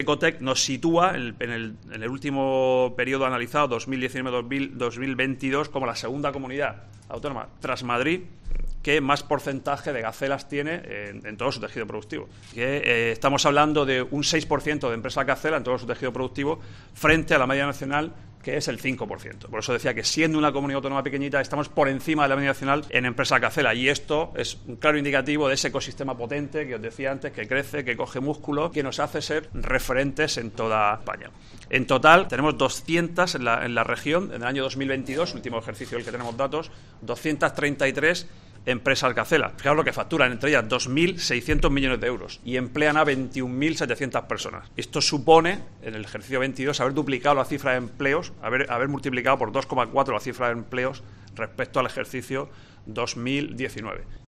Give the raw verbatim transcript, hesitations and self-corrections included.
Ecotec nos sitúa en el, en, el, en el último periodo analizado, dos mil diecinueve dos mil veintidós, como la segunda comunidad autónoma tras Madrid que más porcentaje de gacelas tiene en, en todo su tejido productivo. Que, eh, estamos hablando de un seis por ciento de empresas gacela en todo su tejido productivo frente a la media nacional, que es el cinco por ciento. Por eso decía que siendo una comunidad autónoma pequeñita estamos por encima de la media nacional en empresas gacela, y esto es un claro indicativo de ese ecosistema potente que os decía antes, que crece, que coge músculo, que nos hace ser referentes en toda España. En total tenemos doscientas en la, en la región, en el año dos mil veintidós, último ejercicio del que tenemos datos, doscientas treinta y tres empresas gacela. Fijaos lo que facturan, entre ellas dos mil seiscientos millones de euros, y emplean a veintiún mil setecientas personas. Esto supone, en el ejercicio veintidós, haber duplicado la cifra de empleos, haber, haber multiplicado por dos coma cuatro la cifra de empleos respecto al ejercicio dos mil diecinueve.